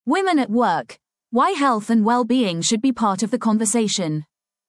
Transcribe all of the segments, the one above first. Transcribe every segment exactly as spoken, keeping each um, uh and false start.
Women at work. Why health and well-being should be part of the conversation.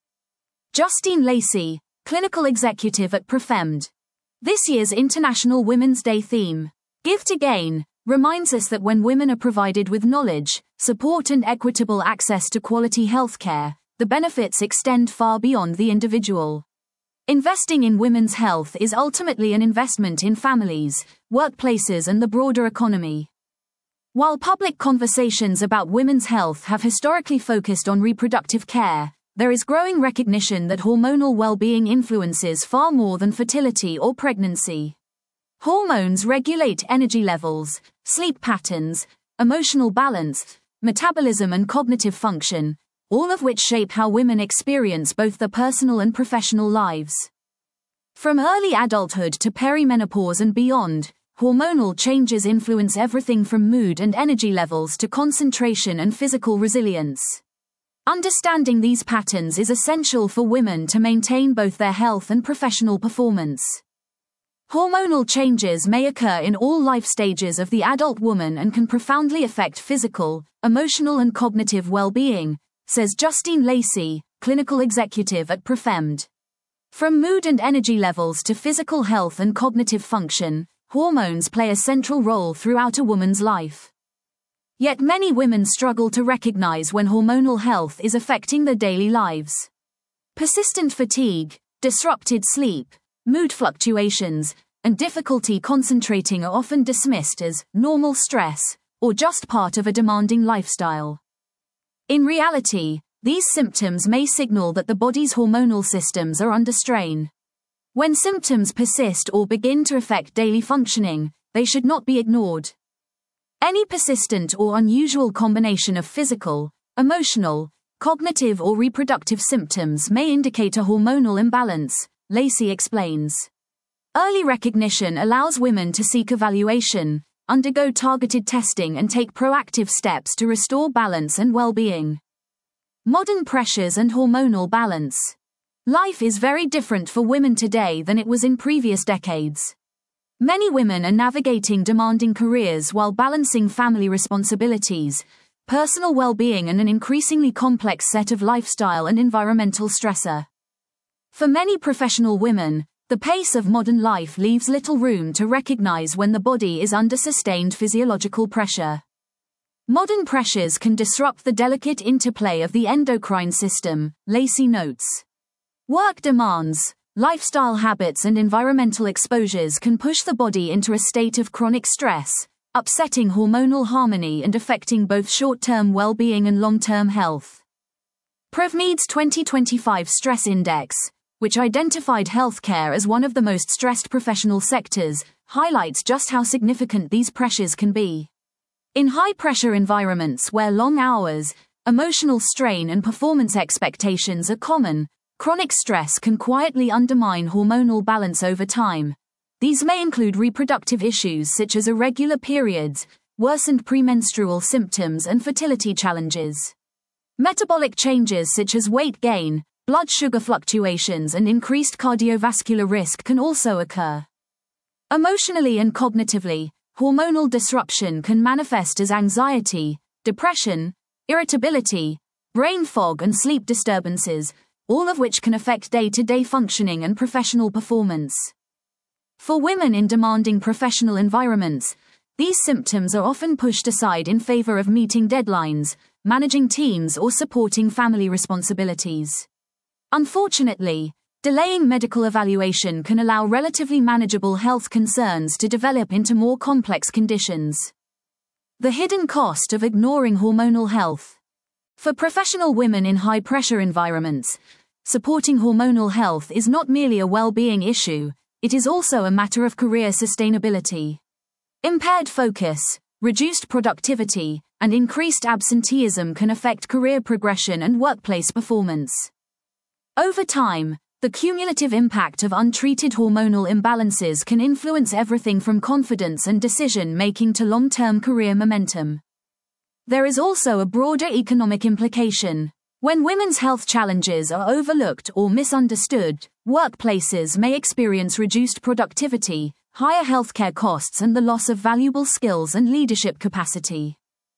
Justine Lacey, clinical executive at Prefemd. This year's International Women's Day theme, Give to Gain, reminds us that when women are provided with knowledge, support and equitable access to quality healthcare, the benefits extend far beyond the individual. Investing in women's health is ultimately an investment in families, workplaces and the broader economy. While public conversations about women's health have historically focused on reproductive care, there is growing recognition that hormonal well-being influences far more than fertility or pregnancy. Hormones regulate energy levels, sleep patterns, emotional balance, metabolism and cognitive function, all of which shape how women experience both their personal and professional lives. From early adulthood to perimenopause and beyond, hormonal changes influence everything from mood and energy levels to concentration and physical resilience. Understanding these patterns is essential for women to maintain both their health and professional performance. Hormonal changes may occur in all life stages of the adult woman and can profoundly affect physical, emotional and cognitive well-being, says Justine Lacey, clinical executive at Prefemd. From mood and energy levels to physical health and cognitive function, hormones play a central role throughout a woman's life. Yet many women struggle to recognize when hormonal health is affecting their daily lives. Persistent fatigue, disrupted sleep, mood fluctuations, and difficulty concentrating are often dismissed as normal stress or just part of a demanding lifestyle. In reality, these symptoms may signal that the body's hormonal systems are under strain. When symptoms persist or begin to affect daily functioning, they should not be ignored. Any persistent or unusual combination of physical, emotional, cognitive or reproductive symptoms may indicate a hormonal imbalance, Lacey explains. Early recognition allows women to seek evaluation, undergo targeted testing and take proactive steps to restore balance and well-being. Modern pressures and hormonal balance. Life is very different for women today than it was in previous decades. Many women are navigating demanding careers while balancing family responsibilities, personal well-being and an increasingly complex set of lifestyle and environmental stressor. For many professional women, the pace of modern life leaves little room to recognize when the body is under sustained physiological pressure. Modern pressures can disrupt the delicate interplay of the endocrine system, Lacey notes. Work demands, lifestyle habits and environmental exposures can push the body into a state of chronic stress, upsetting hormonal harmony and affecting both short-term well-being and long-term health. Prevmed's twenty twenty-five Stress Index, which identified healthcare as one of the most stressed professional sectors, highlights just how significant these pressures can be. In high-pressure environments where long hours, emotional strain and performance expectations are common, chronic stress can quietly undermine hormonal balance over time. These may include reproductive issues such as irregular periods, worsened premenstrual symptoms and fertility challenges. Metabolic changes such as weight gain, blood sugar fluctuations and increased cardiovascular risk can also occur. Emotionally and cognitively, hormonal disruption can manifest as anxiety, depression, irritability, brain fog and sleep disturbances, all of which can affect day-to-day functioning and professional performance. For women in demanding professional environments, these symptoms are often pushed aside in favor of meeting deadlines, managing teams or supporting family responsibilities. Unfortunately, delaying medical evaluation can allow relatively manageable health concerns to develop into more complex conditions. The hidden cost of ignoring hormonal health. For professional women in high-pressure environments, supporting hormonal health is not merely a well-being issue, it is also a matter of career sustainability. Impaired focus, reduced productivity, and increased absenteeism can affect career progression and workplace performance. Over time, the cumulative impact of untreated hormonal imbalances can influence everything from confidence and decision-making to long-term career momentum. There is also a broader economic implication. When women's health challenges are overlooked or misunderstood, workplaces may experience reduced productivity, higher healthcare costs and the loss of valuable skills and leadership capacity.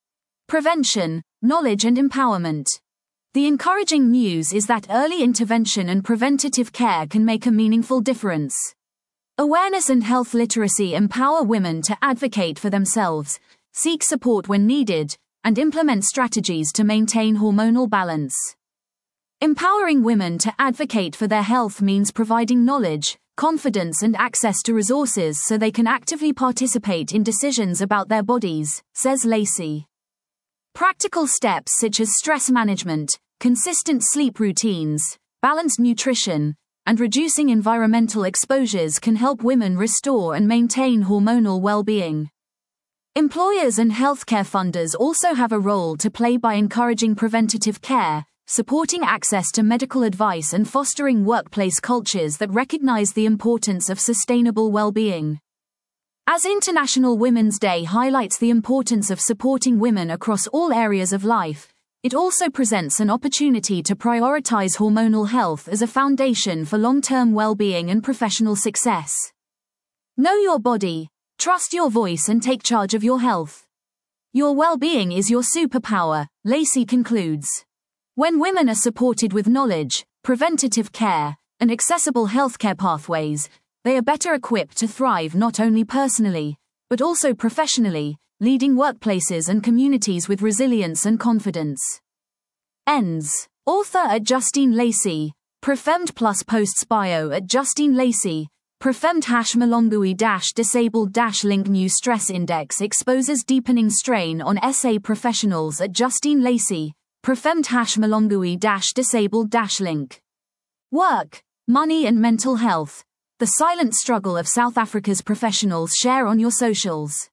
Prevention, knowledge and empowerment. The encouraging news is that early intervention and preventative care can make a meaningful difference. Awareness and health literacy empower women to advocate for themselves, seek support when needed, and implement strategies to maintain hormonal balance. Empowering women to advocate for their health means providing knowledge, confidence and access to resources so they can actively participate in decisions about their bodies, says Lacey. Practical steps such as stress management, consistent sleep routines, balanced nutrition, and reducing environmental exposures can help women restore and maintain hormonal well-being. Employers and healthcare funders also have a role to play by encouraging preventative care, supporting access to medical advice and fostering workplace cultures that recognize the importance of sustainable well-being. As International Women's Day highlights the importance of supporting women across all areas of life, it also presents an opportunity to prioritize hormonal health as a foundation for long-term well-being and professional success. Know your body, trust your voice and take charge of your health. Your well-being is your superpower, Lacey concludes. When women are supported with knowledge, preventative care, and accessible healthcare pathways, they are better equipped to thrive not only personally, but also professionally, leading workplaces and communities with resilience and confidence. Ends. Author at Justine Lacey. Prefemmed plus posts bio at Justine Lacey. Prefemmed hash Malongui dash disabled dash link new stress index exposes deepening strain on S A professionals at Justine Lacey. Prefemmed hash Malongui dash disabled dash link. Work, money and mental health. The silent struggle of South Africa's professionals share on your socials.